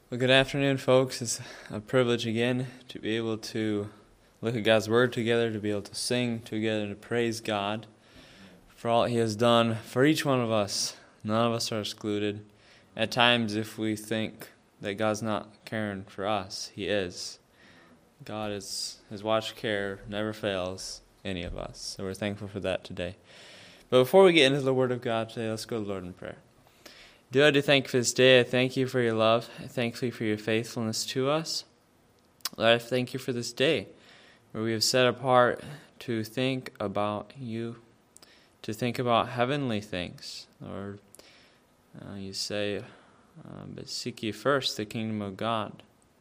Well, good afternoon, folks. It's a privilege again to be able to look at God's Word together, to be able to sing together, to praise God for all He has done for each one of us. None of us are excluded. At times, if we think that God's not caring for us, He is. God is, His watch care never fails any of us. So we're thankful for that today. But before we get into the Word of God today, let's go to the Lord in prayer. Dear, I do thank you for this day. I thank you for your love. I thank you for your faithfulness to us. Lord, I thank you for this day where we have set apart to think about you, to think about heavenly things. Lord, you say, but seek ye first the kingdom of God.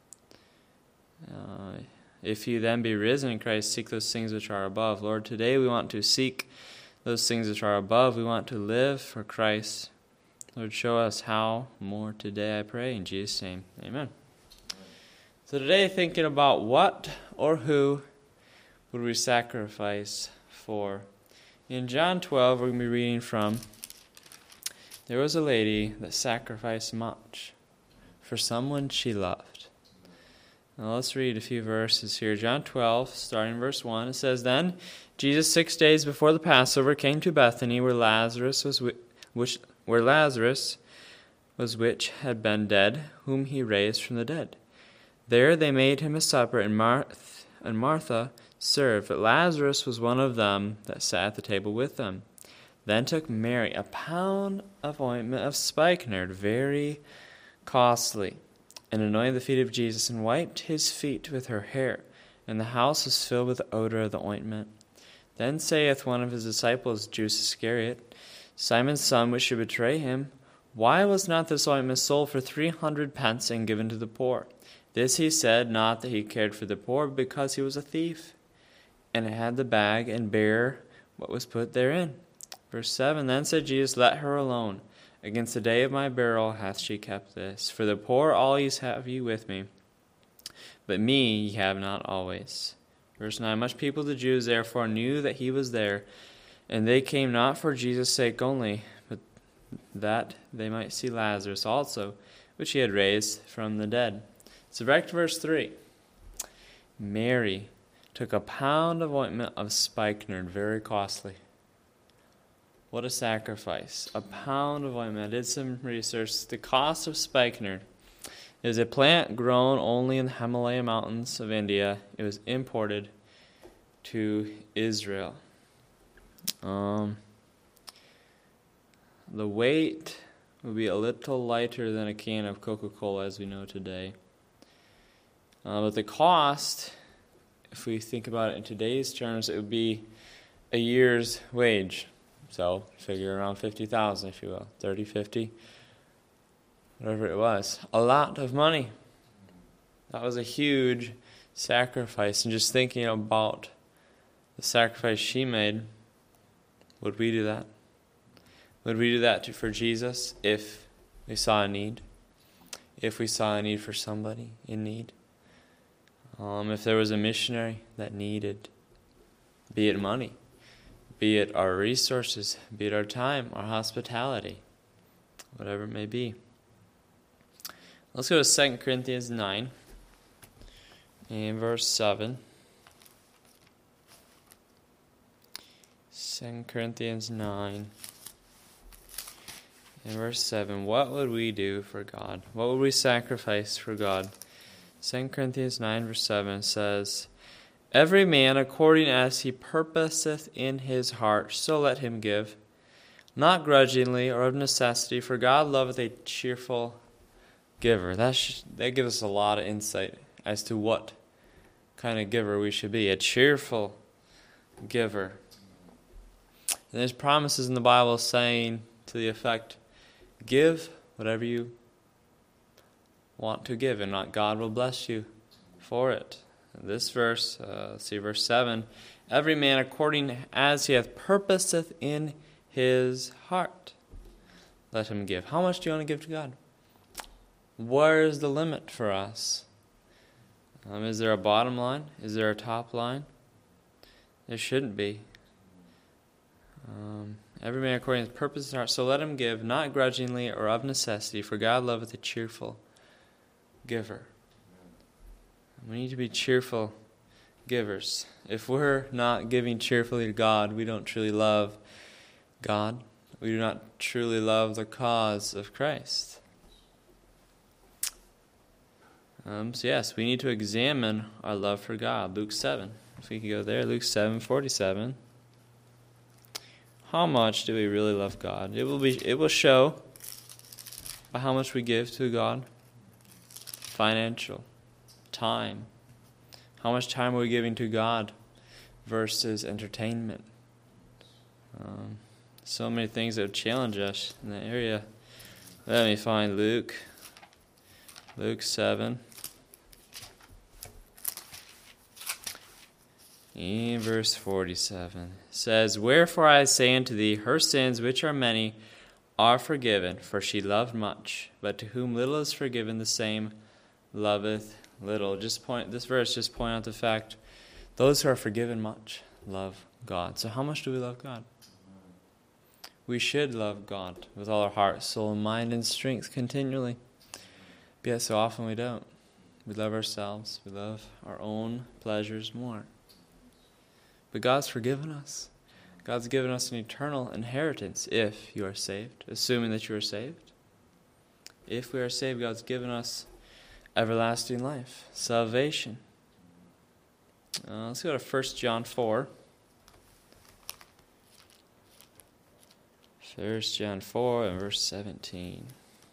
If you then be risen in Christ, seek those things which are above. Lord, today we want to seek those things which are above. We want to live for Christ. Lord, show us how more today, I pray. In Jesus' name, amen. So today, thinking about what or who would we sacrifice for? In John 12, we're going to be reading from, there was a lady that sacrificed much for someone she loved. Now let's read a few verses here. John 12, starting verse 1, it says, Then Jesus 6 days before the Passover came to Bethany, where Lazarus was which had been dead, whom he raised from the dead. There they made him a supper, and Martha served, but Lazarus was one of them that sat at the table with them. Then took Mary a pound of ointment of spikenard, very costly, and anointed the feet of Jesus, and wiped his feet with her hair. And the house was filled with the odor of the ointment. Then saith one of his disciples, Judas Iscariot, Simon's son, which should betray him, Why was not this ointment sold for 300 pence and given to the poor? This he said, not that he cared for the poor, but because he was a thief, and had the bag, and bare what was put therein. Verse 7, Then said Jesus, Let her alone. Against the day of my burial hath she kept this. For the poor always have ye with me, but me ye have not always. Verse 9, Much people the Jews therefore knew that he was there, and they came not for Jesus' sake only, but that they might see Lazarus also, which he had raised from the dead. So back to verse 3. Mary took a pound of ointment of spikenard, very costly. What a sacrifice. A pound of ointment. I did some research. The cost of spikenard is a plant grown only in the Himalaya mountains of India. It was imported to Israel. The weight would be a little lighter than a can of Coca-Cola as we know today. But the cost, if we think about it in today's terms, it would be a year's wage. So figure around 50,000, if you will, 30, 50, whatever it was. A lot of money. That was a huge sacrifice. And just thinking about the sacrifice she made, would we do that? Would we do that for Jesus if we saw a need? If we saw a need for somebody in need? If there was a missionary that needed, be it money, be it our resources, be it our time, our hospitality, whatever it may be. Let's go to 2 Corinthians 9 and verse 7. 2 Corinthians 9 and verse 7. What would we do for God? What would we sacrifice for God? 2 Corinthians 9 verse 7 says, Every man according as he purposeth in his heart, so let him give, not grudgingly or of necessity, for God loveth a cheerful giver. That gives us a lot of insight as to what kind of giver we should be, a cheerful giver. And there's promises in the Bible saying to the effect, give whatever you want to give, and not God will bless you for it. This verse, verse 7, Every man according as he hath purposeth in his heart, let him give. How much do you want to give to God? Where is the limit for us? Is there a bottom line? Is there a top line? There shouldn't be. Every man according to his purpose in his heart, so let him give, not grudgingly or of necessity, for God loveth a cheerful giver. We need to be cheerful givers. If we're not giving cheerfully to God, we don't truly love God. We do not truly love the cause of Christ. So yes, we need to examine our love for God. Luke 7. If we could go there, Luke 7:47. How much do we really love God? It will show by how much we give to God. Financial, time. How much time are we giving to God versus entertainment? So many things that would challenge us in that area. Let me find Luke 7. In verse 47, it says, Wherefore I say unto thee, her sins, which are many, are forgiven, for she loved much. But to whom little is forgiven, the same loveth little. This verse just point out the fact, those who are forgiven much love God. So how much do we love God? We should love God with all our heart, soul, mind, and strength continually. But yet so often we don't. We love ourselves. We love our own pleasures more. But God's forgiven us. God's given us an eternal inheritance if you are saved, assuming that you are saved. If we are saved, God's given us everlasting life, salvation. Let's go to 1 John 4. 1 John 4 and verse 17.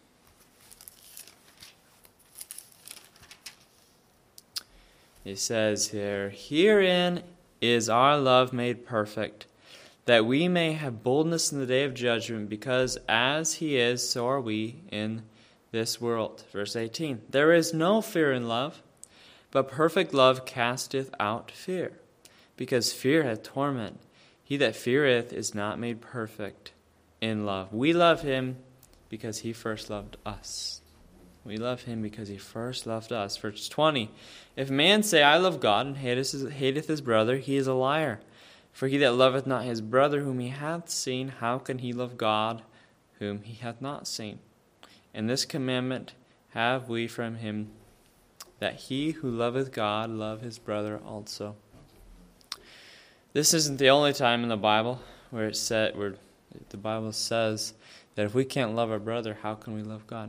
It says here, Herein is our love made perfect, that we may have boldness in the day of judgment, because as he is, so are we in this world. Verse 18, There is no fear in love, but perfect love casteth out fear, because fear hath torment. He that feareth is not made perfect in love. We love him because he first loved us. We love him because he first loved us. Verse 20, If man say, I love God, and hateth his brother, he is a liar. For he that loveth not his brother whom he hath seen, how can he love God whom he hath not seen? And this commandment have we from him, that he who loveth God love his brother also. This isn't the only time in the Bible where the Bible says that if we can't love our brother, how can we love God?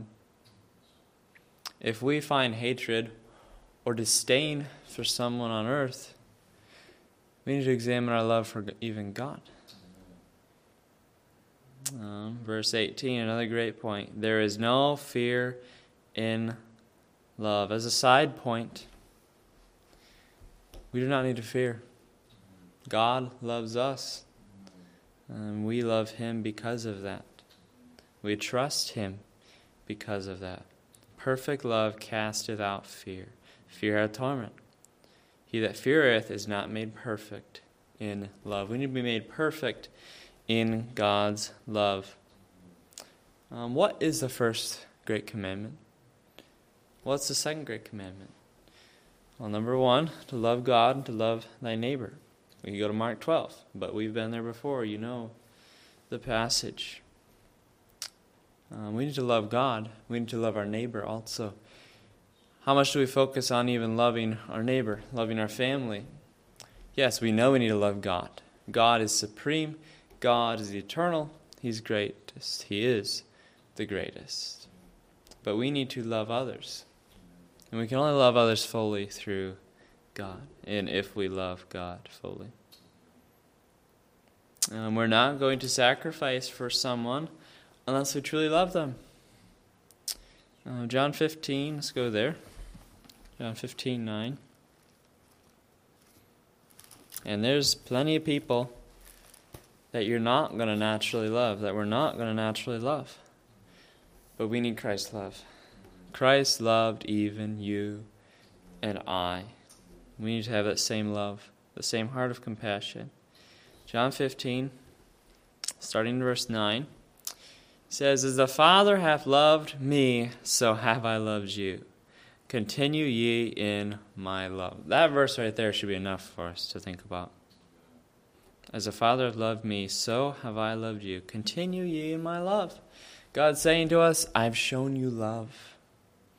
If we find hatred or disdain for someone on earth, we need to examine our love for even God. Verse 18, another great point. There is no fear in love. As a side point, we do not need to fear. God loves us, and we love him because of that. We trust him because of that. Perfect love casteth out fear. Fear hath torment. He that feareth is not made perfect in love. We need to be made perfect in God's love. What is the first great commandment? What's the second great commandment? Well, number 1, to love God and to love thy neighbor. We can go to Mark 12, but we've been there before. You know the passage. We need to love God. We need to love our neighbor also. How much do we focus on even loving our neighbor, loving our family? Yes, we know we need to love God. God is supreme. God is eternal. He's greatest. He is the greatest. But we need to love others. And we can only love others fully through God, and if we love God fully. We're not going to sacrifice for someone unless we truly love them. John 15, let's go there. John 15:9. And there's plenty of people that you're not going to naturally love, that we're not going to naturally love. But we need Christ's love. Christ loved even you and I. We need to have that same love, the same heart of compassion. John 15, starting in verse 9, says, As the Father hath loved me, so have I loved you. Continue ye in my love. That verse right there should be enough for us to think about. As the Father hath loved me, so have I loved you. Continue ye in my love. God's saying to us, I've shown you love. The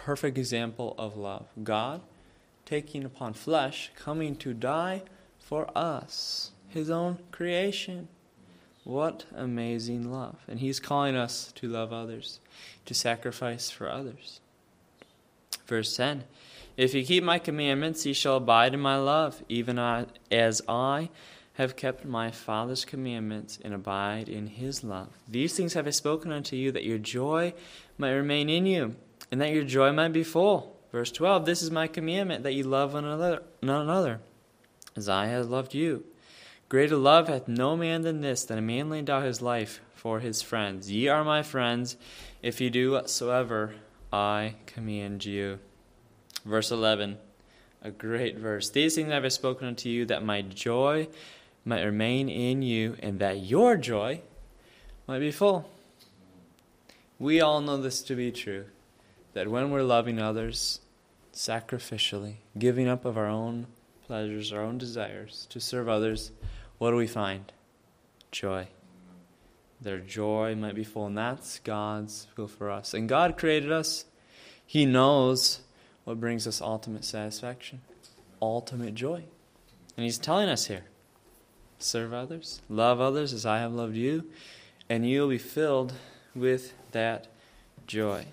perfect example of love. God taking upon flesh, coming to die for us, his own creation. What amazing love. And he's calling us to love others, to sacrifice for others. Verse 10, if you keep my commandments, ye shall abide in my love, even as I have kept my Father's commandments and abide in his love. These things have I spoken unto you, that your joy might remain in you, and that your joy might be full. Verse 12, this is my commandment, that ye love one another, as I have loved you. Greater love hath no man than this, that a man lay down his life for his friends. Ye are my friends, if ye do whatsoever I command you. Verse 11, a great verse. These things have I spoken unto you, that my joy might remain in you, and that your joy might be full. We all know this to be true, that when we're loving others sacrificially, giving up of our own pleasures, our own desires to serve others, what do we find? Joy. Their joy might be full, and that's God's will for us. And God created us. He knows what brings us ultimate satisfaction, ultimate joy. And he's telling us here, serve others, love others as I have loved you, and you'll be filled with that joy.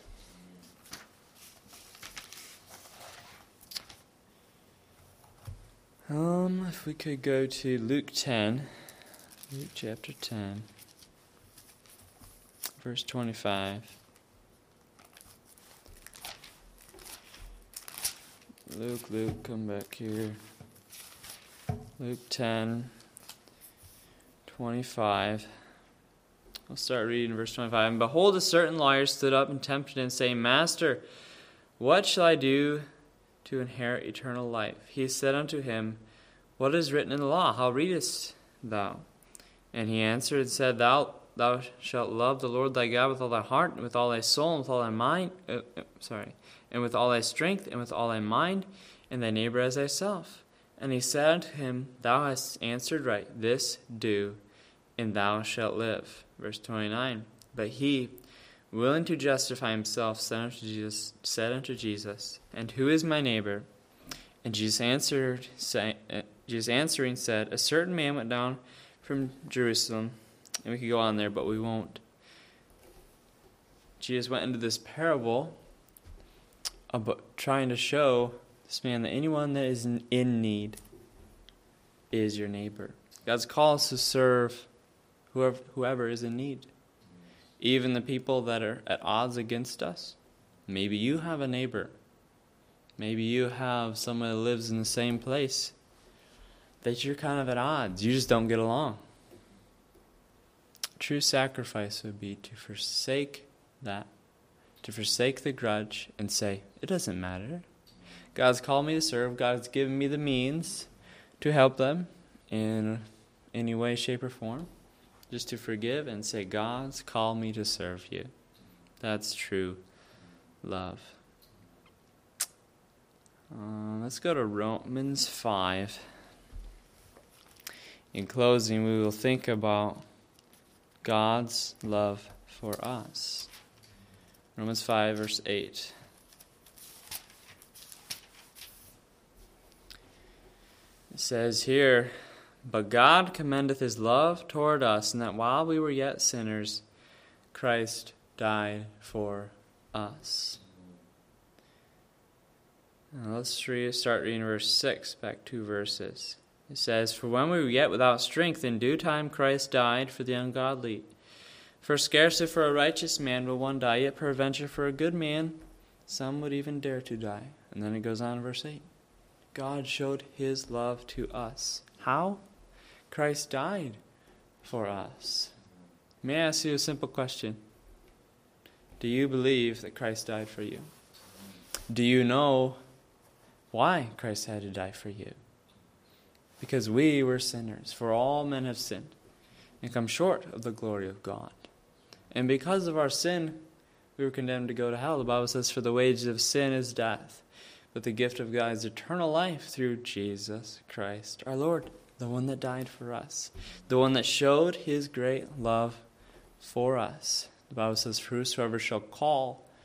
If we could go to Luke chapter 10, verse 25. Luke, come back here. Luke 10, 25. I'll start reading verse 25. And behold, a certain lawyer stood up and tempted him, saying, Master, what shall I do to inherit eternal life? He said unto him, what is written in the law? How readest thou? And he answered and said, Thou shalt love the Lord thy God with all thy heart, and with all thy soul, and with all thy mind, and with all thy strength, and with all thy mind, and thy neighbor as thyself. And he said unto him, Thou hast answered right, this do, and thou shalt live. Verse 29. But he, willing to justify himself, said unto Jesus, And who is my neighbor? And Jesus answering said, A certain man went down from Jerusalem. And we could go on there, but we won't. Jesus went into this parable about trying to show this man that anyone that is in need is your neighbor. God's call is to serve whoever is in need. Even the people that are at odds against us. Maybe you have a neighbor. Maybe you have someone that lives in the same place that you're kind of at odds. You just don't get along. True sacrifice would be to forsake that, to forsake the grudge and say, it doesn't matter. God's called me to serve. God's given me the means to help them in any way, shape, or form. Just to forgive and say, God's called me to serve you. That's true love. Let's go to Romans 5. In closing, we will think about God's love for us. Romans 5, verse 8. It says here, But God commendeth his love toward us, and that while we were yet sinners, Christ died for us. Now let's start reading verse 6, back 2 verses. It says, For when we were yet without strength, in due time Christ died for the ungodly. For scarcely for a righteous man will one die, yet peradventure for a good man some would even dare to die. And then it goes on in verse 8. God showed his love to us. How? Christ died for us. May I ask you a simple question? Do you believe that Christ died for you? Do you know why Christ had to die for you? Because we were sinners, for all men have sinned and come short of the glory of God. And because of our sin, we were condemned to go to hell. The Bible says, For the wages of sin is death, but the gift of God is eternal life through Jesus Christ our Lord, the one that died for us, the one that showed his great love for us. The Bible says, For whosoever shall call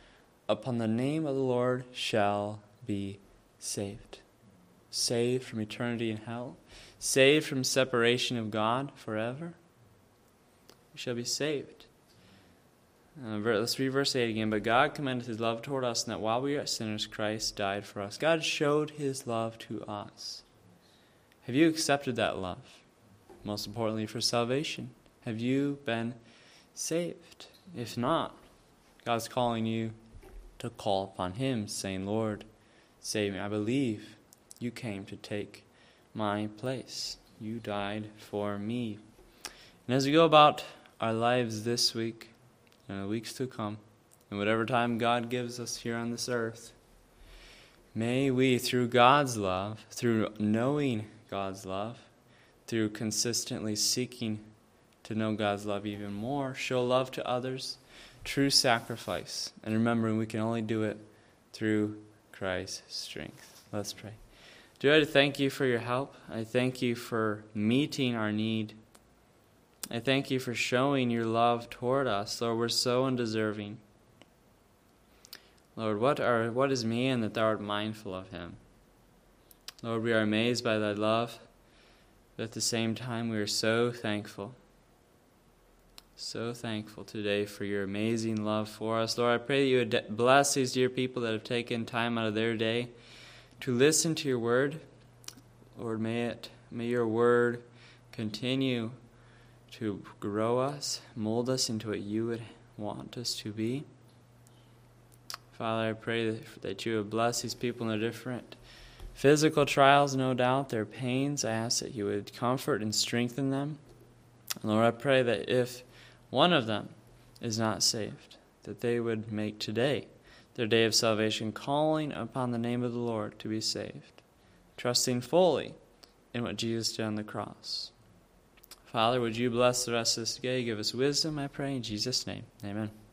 upon the name of the Lord shall be saved. Saved from eternity in hell. Saved from separation of God forever. We shall be saved. Let's read verse 8 again. But God commended his love toward us, and that while we were sinners, Christ died for us. God showed his love to us. Have you accepted that love? Most importantly, for salvation. Have you been saved? If not, God's calling you to call upon him, saying, Lord, save me. I believe you came to take my place. You died for me. And as we go about our lives this week and the weeks to come, and whatever time God gives us here on this earth, may we, through God's love, through knowing God's love, through consistently seeking to know God's love even more, show love to others, true sacrifice, and remembering we can only do it through Christ's strength. Let's pray. Dear, I thank you for your help. I thank you for meeting our need. I thank you for showing your love toward us. Lord, we're so undeserving. Lord, what is man that thou art mindful of him? Lord, we are amazed by thy love, but at the same time we are so thankful. So thankful today for your amazing love for us. Lord, I pray that you would bless these dear people that have taken time out of their day to listen to your word. Lord, may your word continue to grow us, mold us into what you would want us to be. Father, I pray that you would bless these people in their different physical trials, no doubt, their pains. I ask that you would comfort and strengthen them. And Lord, I pray that if one of them is not saved, that they would make today their day of salvation, calling upon the name of the Lord to be saved, trusting fully in what Jesus did on the cross. Father, would you bless the rest of this day? Give us wisdom, I pray, in Jesus' name. Amen.